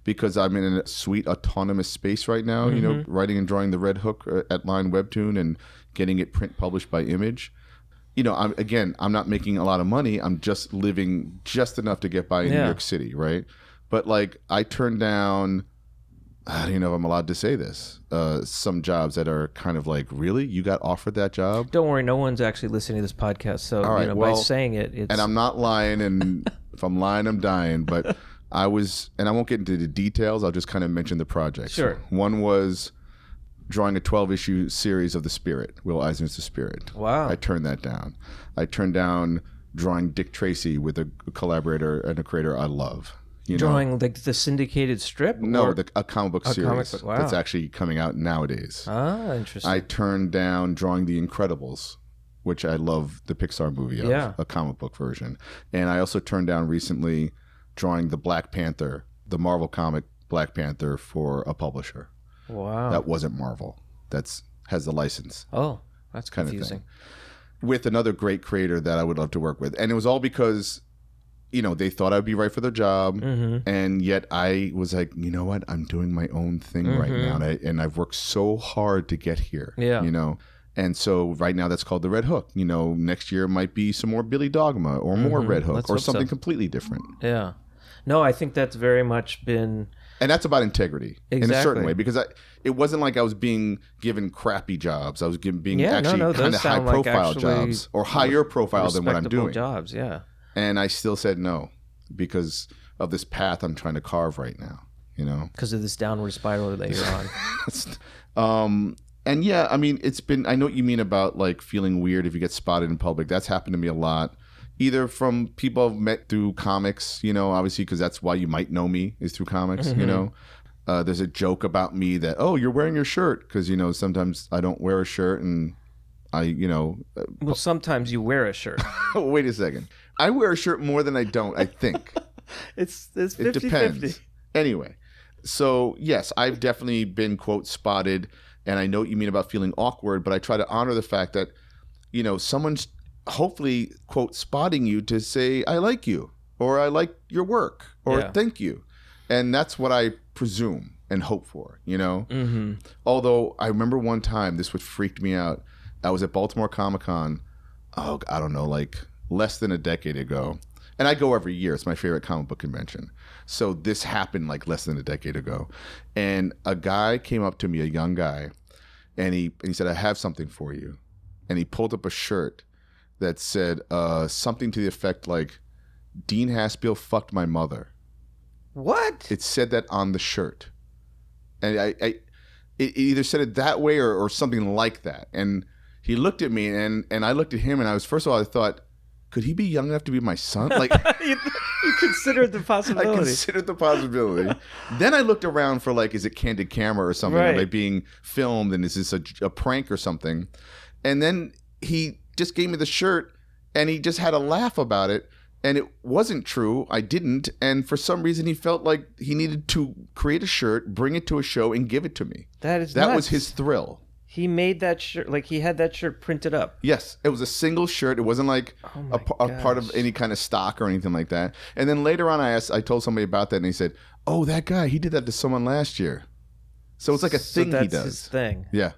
because I'm in a sweet autonomous space right now, mm-hmm. you know, writing and drawing the Red Hook at Line Webtoon and getting it print published by Image. You know, I'm, again, I'm not making a lot of money. I'm just living just enough to get by in yeah. New York City, right? But like, I turned down, I don't even know if I'm allowed to say this, uh, some jobs that are kind of like, really? You got offered that job? Don't worry, no one's actually listening to this podcast. So, All right, you know, well, by saying it, it's... And I'm not lying, and if I'm lying, I'm dying. But I was, and I won't get into the details, I'll just kind of mention the projects. Sure. One was drawing a twelve-issue series of The Spirit, Will Eisner's The Spirit. Wow. I turned that down. I turned down drawing Dick Tracy with a collaborator and a creator I love. You Drawing know? like the syndicated strip? No, the, a comic book a series comic book, wow. that's actually coming out nowadays. Ah, interesting. I turned down drawing The Incredibles, which I love the Pixar movie of, yeah. a comic book version. And I also turned down recently drawing the Black Panther, the Marvel comic Black Panther for a publisher. Wow. That wasn't Marvel. That's has the license. Oh, that's kind confusing. Of thing. With another great creator that I would love to work with. And it was all because, you know, they thought I'd be right for the job. Mm-hmm. And yet I was like, you know what? I'm doing my own thing mm-hmm. right now. And, I, and I've worked so hard to get here. Yeah. You know? And so right now that's called the Red Hook. You know, next year might be some more Billy Dogma or more mm-hmm. Red Hook Let's or hope something so. completely different. Yeah. No, I think that's very much been... And that's about integrity exactly. in a certain way, because I, it wasn't like I was being given crappy jobs. I was given, being yeah, actually no, no, kind of high profile like jobs or higher profile than what I'm doing. Jobs, yeah. And I still said no because of this path I'm trying to carve right now, you know? Because of this downward spiral that you're on. um, and yeah, I mean, it's been, I know what you mean about like feeling weird if you get spotted in public. That's happened to me a lot. Either from people I've met through comics, you know, obviously, because that's why you might know me is through comics, mm-hmm. you know. Uh, there's a joke about me that, oh, you're wearing your shirt, because, you know, sometimes I don't wear a shirt and I, you know. Uh, well, sometimes you wear a shirt. Wait a second. I wear a shirt more than I don't, I think. it's it's fifty fifty. It depends. Anyway, so yes, I've definitely been, quote, spotted, and I know what you mean about feeling awkward, but I try to honor the fact that, you know, someone's hopefully, quote, spotting you to say, I like you, or I like your work, or yeah. thank you. And that's what I presume and hope for, you know? Mm-hmm. Although I remember one time, this would freaked me out. I was at Baltimore Comic Con, oh, I don't know, like less than a decade ago. And I go every year. It's my favorite comic book convention. So this happened like less than a decade ago. And a guy came up to me, a young guy, and he, and he said, I have something for you. And he pulled up a shirt that said uh, something to the effect like, Dean Haspiel fucked my mother. What? It said that on the shirt. And I, I it either said it that way or, or something like that. And he looked at me and, and I looked at him and I was, first of all, I thought, could he be young enough to be my son? Like you, you considered the possibility. I considered the possibility. Then I looked around for like, is it candid camera or something? Right. Am I being filmed? And is this a, a prank or something? And then he just gave me the shirt and he just had a laugh about it, and it wasn't true. I didn't. And for some reason he felt like he needed to create a shirt, bring it to a show and give it to me. That is that nuts. was his thrill. He made that shirt, like he had that shirt printed up. Yes, it was a single shirt. It wasn't like oh a, a part of any kind of stock or anything like that. And then later on I asked I told somebody about that and he said, oh, that guy, he did that to someone last year. So it's like a so thing that's he does. His thing. Yeah.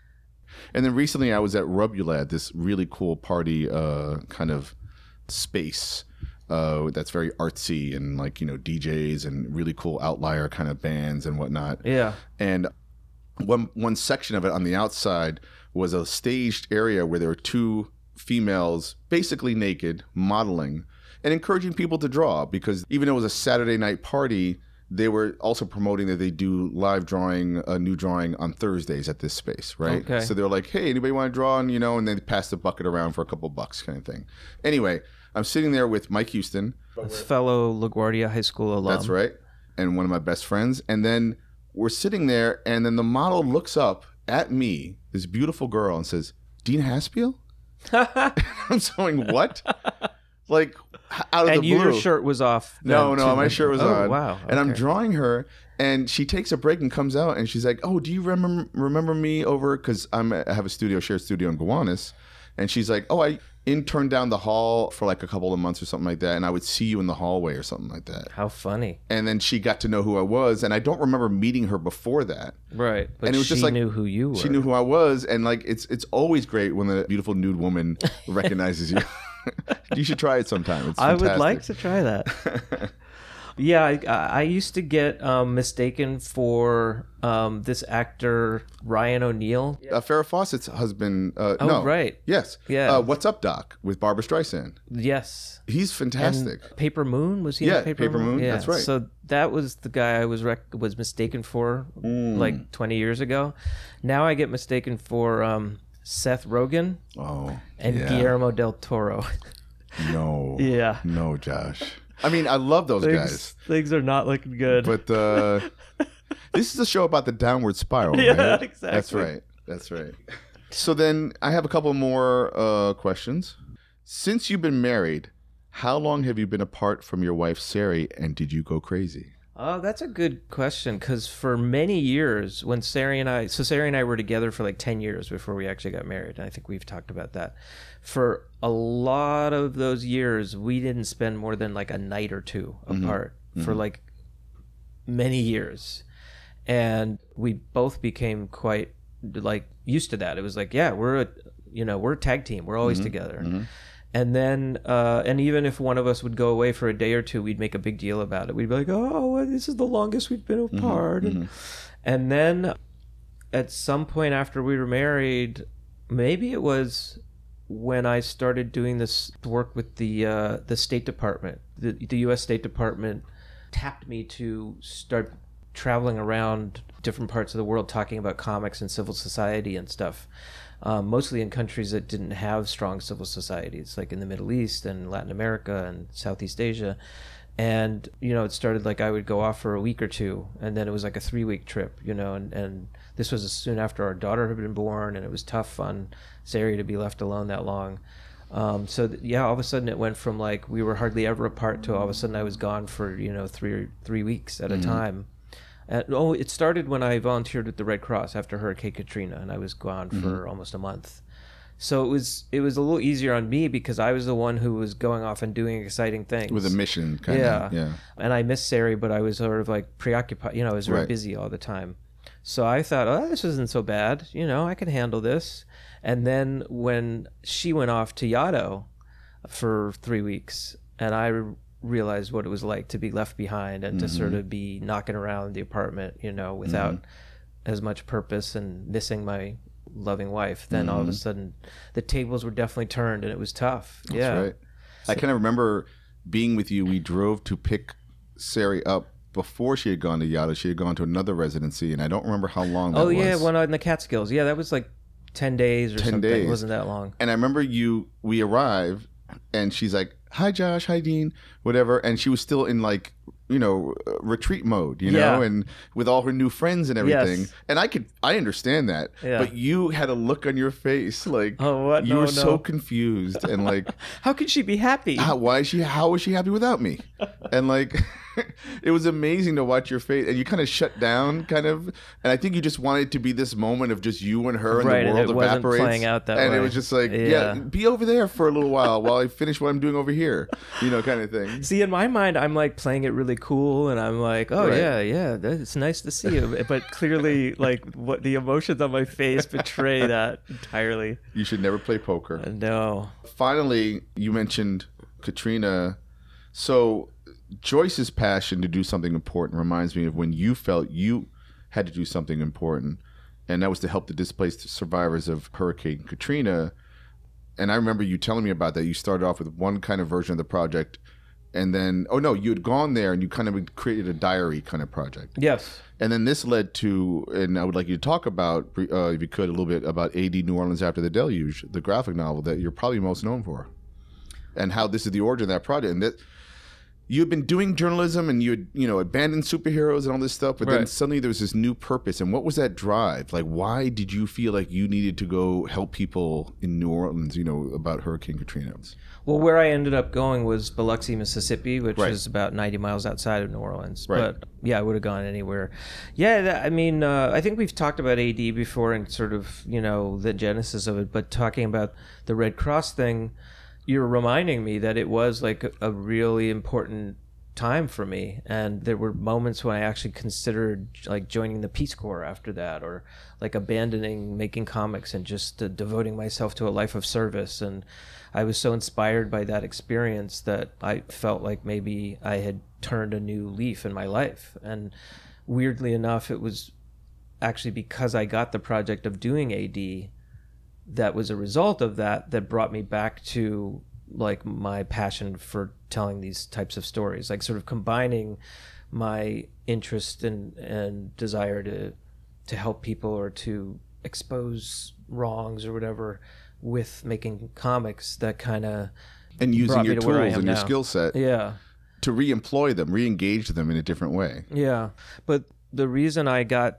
And then recently I was at Rubulad, this really cool party uh, kind of space uh, that's very artsy and like, you know, D Js and really cool outlier kind of bands and whatnot. Yeah. And one one section of it on the outside was a staged area where there were two females basically naked modeling and encouraging people to draw, because even though it was a Saturday night party, they were also promoting that they do live drawing, a new drawing on Thursdays at this space, right? Okay. So they're like, hey, anybody want to draw? And, you know, and they pass the bucket around for a couple bucks kind of thing. Anyway, I'm sitting there with Mike Houston. A fellow LaGuardia High School alum. That's right. And one of my best friends. And then we're sitting there, and then the model looks up at me, this beautiful girl, and says, Dean Haspiel? I'm going, what? Like, out of and the blue. And your shirt was off. No, no, too. my shirt was oh, on. wow. Okay. And I'm drawing her, and she takes a break and comes out, and she's like, oh, do you remember remember me over, because I'm I have a studio, shared studio in Gowanus, And she's like, oh, I interned down the hall for like a couple of months or something like that. And I would see you in the hallway or something like that. How funny. And then she got to know who I was. And I don't remember meeting her before that. Right. But and it was she just like, knew who you were. She knew who I was. And like, it's it's always great when a beautiful nude woman recognizes you. You should try it sometime. It's I fantastic. would like to try that. Yeah, I, I used to get um, mistaken for um, this actor Ryan O'Neal. Uh, Farrah Fawcett's husband. Uh, Oh, no. right. Yes. Yeah. Uh, What's Up, Doc? With Barbara Streisand. Yes. He's fantastic. And Paper Moon, was he? Yeah, in Paper, Paper Moon, Yeah. that's right. So that was the guy I was rec- was mistaken for Mm. like twenty years ago. Now I get mistaken for um, Seth Rogen Oh. and yeah. Guillermo del Toro. No. Yeah. No, Josh. I mean, I love those Things, guys. things are not looking good. But uh, this is a show about the downward spiral, Yeah, right? exactly. That's right. That's right. So then I have a couple more uh, questions. Since you've been married, how long have you been apart from your wife, Sari, and did you go crazy? Oh, that's a good question, because for many years, when Sari and I, so Sari and I were together for like ten years before we actually got married, and I think we've talked about that. For a lot of those years, we didn't spend more than like a night or two apart Mm-hmm. for like many years. And we both became quite like used to that. It was like, yeah, we're a, you know, we're a tag team. We're always Mm-hmm. together. And then, uh, and even if one of us would go away for a day or two, we'd make a big deal about it. We'd be like, oh, well, this is the longest we've been apart. Mm-hmm. And, and then at some point after we were married, maybe it was when I started doing this work with the uh, the State Department. The, the U S State Department tapped me to start traveling around different parts of the world talking about comics and civil society and stuff. Um, mostly in countries that didn't have strong civil societies, like in the Middle East and Latin America and Southeast Asia. And, you know, it started like I would go off for a week or two, and then it was like a three-week trip, you know, and, and this was soon after our daughter had been born, and it was tough on Sari to be left alone that long. Um, so, th- yeah, all of a sudden it went from like we were hardly ever apart to all of a sudden I was gone for, you know, three three weeks at a time. And, oh, it started when I volunteered with the Red Cross after Hurricane Katrina, and I was gone for Mm-hmm. almost a month. So it was it was a little easier on me because I was the one who was going off and doing exciting things With a mission, kind yeah. of. Yeah. And I missed Sari, but I was sort of like preoccupied. You know, I was very Right. busy all the time. So I thought, oh, this isn't so bad. You know, I can handle this. And then when she went off to Yaddo for three weeks, and I realized what it was like to be left behind and to Mm-hmm. sort of be knocking around the apartment, you know, without Mm-hmm. as much purpose and missing my loving wife, then all of a sudden the tables were definitely turned and it was tough. That's yeah. right. I kind of remember being with you. We drove to pick Sari up before she had gone to Yaddo. She had gone to another residency, and I don't remember how long that Oh, was. yeah, one out in the Catskills. Yeah, that was like ten days or ten something. days. It wasn't that long. And I remember you, we arrived, and she's like, hi, Josh, hi, Dean, whatever. And she was still in like, you know, uh, retreat mode, you know, Yeah. and with all her new friends and everything. Yes. And I could, I understand that. Yeah. But you had a look on your face like, Oh, what? you No, were no. so confused and like, How could she be happy? how, why is she, how was she happy without me? And like, it was amazing to watch your face, and you kind of shut down, kind of. And I think you just wanted it to be this moment of just you and her, and Right, the and world it wasn't evaporates. playing out that and way. it was just like, yeah. Yeah. be over there for a little while while I finish what I'm doing over here, you know, kind of thing. See, in my mind, I'm like playing it really cool, and I'm like, oh, Right. yeah, yeah, that- it's nice to see you. But clearly, like, what the emotions on my face betray that entirely. You should never play poker. No. Finally, you mentioned Katrina. So Joyce's passion to do something important reminds me of when you felt you had to do something important, and that was to help the displaced survivors of Hurricane Katrina. And I remember you telling me about that. You started off with one kind of version of the project, and then, oh no, you had gone there and you kind of created a diary kind of project. Yes. And then this led to, and I would like you to talk about, uh, if you could, a little bit about A D New Orleans After the Deluge, the graphic novel that you're probably most known for, and how this is the origin of that project. And that you had been doing journalism and you had, you know, abandoned superheroes and all this stuff, but then Right. suddenly there was this new purpose. And what was that drive? Like, why did you feel like you needed to go help people in New Orleans, you know, about Hurricane Katrina? Well, where I ended up going was Biloxi, Mississippi, which Right. is about ninety miles outside of New Orleans. Right. But yeah, I would have gone anywhere. Yeah, that, I mean, uh, I think we've talked about A D before and sort of, you know, the genesis of it. But talking about the Red Cross thing, you're reminding me that it was like a, a really important time for me, and there were moments when I actually considered like joining the Peace Corps after that, or like abandoning making comics and just uh, devoting myself to a life of service. And I was so inspired by that experience that I felt like maybe I had turned a new leaf in my life. And weirdly enough, it was actually because I got the project of doing A D that was a result of that that brought me back to like my passion for telling these types of stories, like sort of combining my interest and and desire to to help people or to expose wrongs or whatever with making comics that kind of And using brought me your to where I tools am and your now. skill set Yeah. to re-employ them, re-engage them in a different way. Yeah, but the reason I got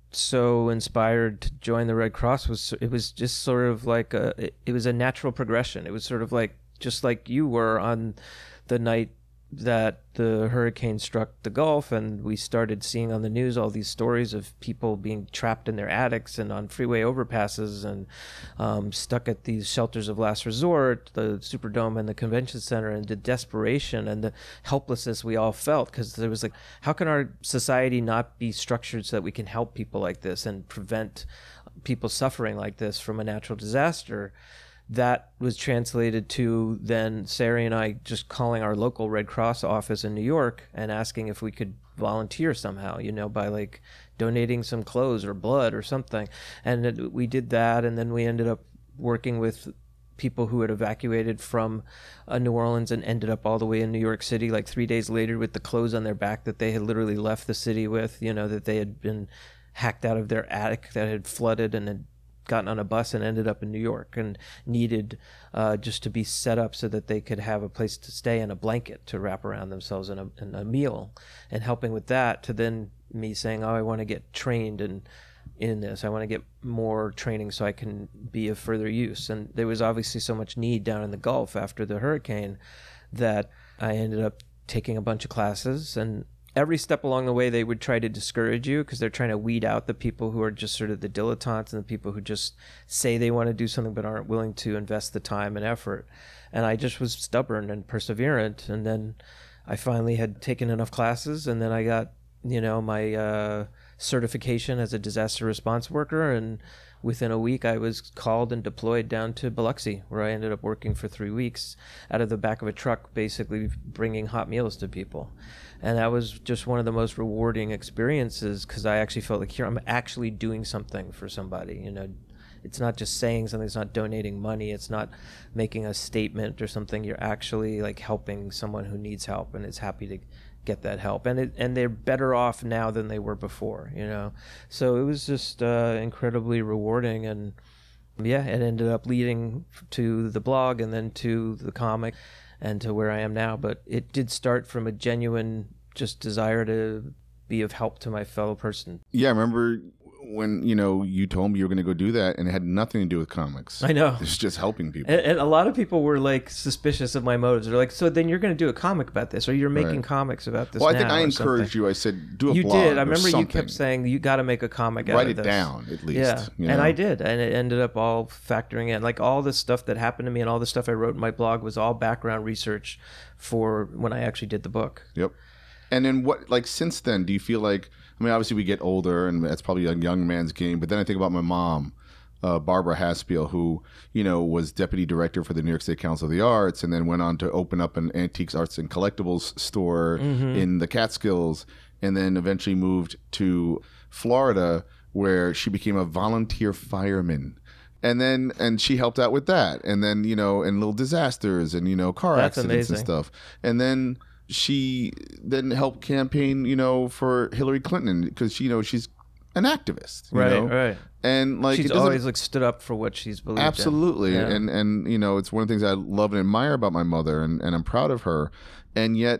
so inspired to join the Red Cross was it was just sort of like a it, it was a natural progression. It was sort of like just like you were on the night that the hurricane struck the Gulf, and we started seeing on the news all these stories of people being trapped in their attics and on freeway overpasses and um, stuck at these shelters of last resort, the Superdome and the Convention Center, and the desperation and the helplessness we all felt, because there was like, how can our society not be structured so that we can help people like this and prevent people suffering like this from a natural disaster? That was translated to then Sari and I just calling our local Red Cross office in New York and asking if we could volunteer somehow, you know, by like donating some clothes or blood or something. And it, we did that, and then we ended up working with people who had evacuated from uh, New Orleans and ended up all the way in New York City like three days later with the clothes on their back that they had literally left the city with, you know, that they had been hacked out of their attic that had flooded and had gotten on a bus and ended up in New York and needed uh, just to be set up so that they could have a place to stay and a blanket to wrap around themselves and a, and a meal, and helping with that, to then me saying, oh, I want to get trained in, in this. I want to get more training so I can be of further use. And there was obviously so much need down in the Gulf after the hurricane that I ended up taking a bunch of classes, and every step along the way, they would try to discourage you because they're trying to weed out the people who are just sort of the dilettantes and the people who just say they want to do something but aren't willing to invest the time and effort. And I just was stubborn and perseverant. And then I finally had taken enough classes, and then I got, you know, my uh, certification as a disaster response worker. And within a week, I was called and deployed down to Biloxi, where I ended up working for three weeks out of the back of a truck, basically bringing hot meals to people. And that was just one of the most rewarding experiences, because I actually felt like, here, I'm actually doing something for somebody. You know, it's not just saying something, it's not donating money, it's not making a statement or something. You're actually like helping someone who needs help and is happy to get that help. And it, and they're better off now than they were before, you know. So it was just uh, incredibly rewarding. And yeah, it ended up leading to the blog and then to the comic and to where I am now. But it did start from a genuine just desire to be of help to my fellow person. Yeah, I remember when, you know, you told me you were going to go do that, and it had nothing to do with comics. I know. It's just helping people. And, and a lot of people were like suspicious of my motives. They're like, so then you're going to do a comic about this, or you're making Right. comics about this Well, I now think I or encouraged something. you. I said, do a You blog did. I or remember you something. kept saying you got to make a comic out Write of it this. down, at least. Yeah, you and know? I did, and it ended up all factoring in. Like all the stuff that happened to me and all the stuff I wrote in my blog was all background research for when I actually did the book. Yep. And then what, like, since then, do you feel like, I mean, obviously we get older and that's probably a young man's game, but then I think about my mom, uh, Barbara Haspiel, who, you know, was deputy director for the New York State Council of the Arts and then went on to open up an antiques, arts, and collectibles store Mm-hmm. in the Catskills, and then eventually moved to Florida, where she became a volunteer fireman. And then, and she helped out with that. And then, you know, and little disasters and, you know, car That's accidents amazing. and stuff. And then she then helped campaign, you know, for Hillary Clinton because she, you know, she's an activist, you Right, know? right. And like, She's it doesn't- always like stood up for what she's believed in. absolutely. Yeah. And, and, you know, it's one of the things I love and admire about my mother, and, and I'm proud of her. And yet,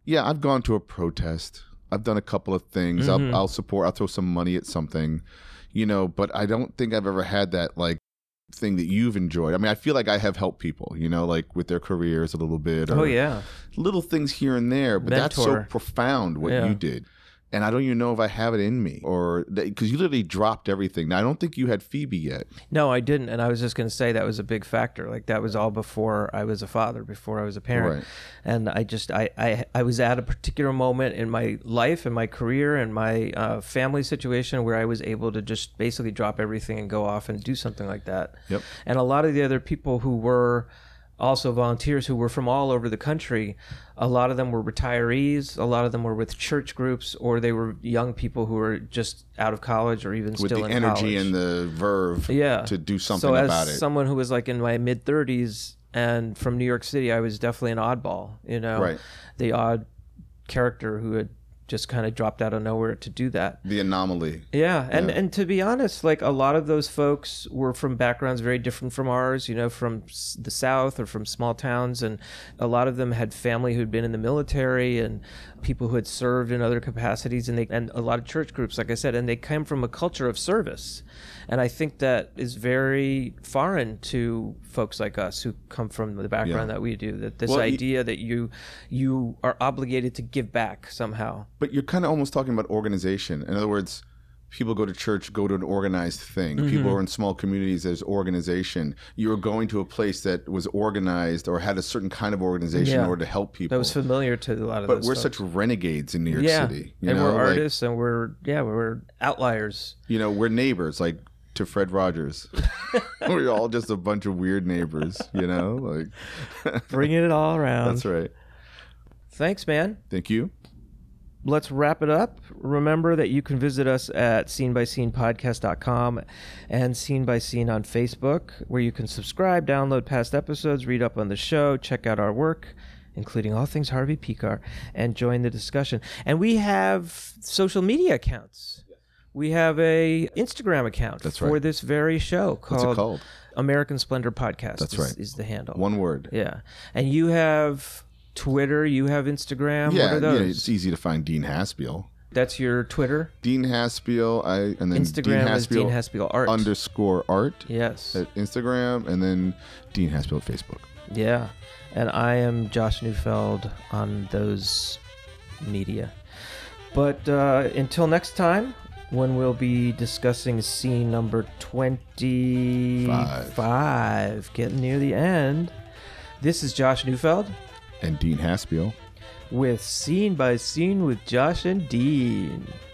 Yeah, I've gone to a protest. I've done a couple of things. Mm-hmm. I'll, I'll support. I'll throw some money at something, you know. But I don't think I've ever had that like thing that you've enjoyed. I mean, I feel like I have helped people, you know, like with their careers a little bit. Or Oh yeah, little things here and there. But that's so Mentor. profound what Yeah. you did. And I don't even know if I have it in me, or because you literally dropped everything. Now, I don't think you had Phoebe yet. no, I didn't, and I was just going to say that was a big factor. Like that was all before I was a father, before I was a parent, Right. and I just I, I I was at a particular moment in my life and my career and my uh, family situation where I was able to just basically drop everything and go off and do something like that. Yep. And a lot of the other people who were also volunteers who were from all over the country, a lot of them were retirees, a lot of them were with church groups, or they were young people who were just out of college or even With still the in energy college. and the verve yeah. to do something so as about it. someone who was like in my mid thirties and from New York City, I was definitely an oddball, you know, Right. the odd character who had just kind of dropped out of nowhere to do that. The anomaly. Yeah, and Yeah. and to be honest, like a lot of those folks were from backgrounds very different from ours, you know, from s- the South or from small towns, and a lot of them had family who'd been in the military and people who had served in other capacities, and they and a lot of church groups, like I said, and they came from a culture of service, and I think that is very foreign to folks like us who come from the background Yeah. that we do. That this Well, y- idea that you you are obligated to give back somehow. But you're kind of almost talking about organization. In other words, people go to church, go to an organized thing. Mm-hmm. People are in small communities, there's organization. You were going to a place that was organized or had a certain kind of organization Yeah. in order to help people. That was familiar to a lot of but those we're folks. such renegades in New York yeah. City. You and know, we're like, artists, and we're yeah, we're outliers. you know, we're neighbors, like to Fred Rogers. We're all just a bunch of weird neighbors, you know? Like Bringing it all around. That's right. Thanks, man. Thank you. Let's wrap it up. Remember that you can visit us at scene by scene podcast dot com and Scene by Scene on Facebook, where you can subscribe, download past episodes, read up on the show, check out our work, including all things Harvey Pekar, and join the discussion. And we have social media accounts. We have a Instagram account That's for right. this very show called, What's it called? American Splendor Podcast. That's is, right. is the handle. One word. Yeah. And you have Twitter, you have Instagram. Yeah, what are yeah, those? it's easy to find Dean Haspiel. That's your Twitter. Dean Haspiel, I and then Instagram Dean is Dean Haspiel Haspiel Art. underscore art Yes. at Instagram, and then Dean Haspiel at Facebook. Yeah. And I am Josh Neufeld on those media. But uh, until next time, when we'll be discussing scene number twenty-five, Five. getting near the end. This is Josh Neufeld And Dean Haspiel. with Scene by Scene with Josh and Dean.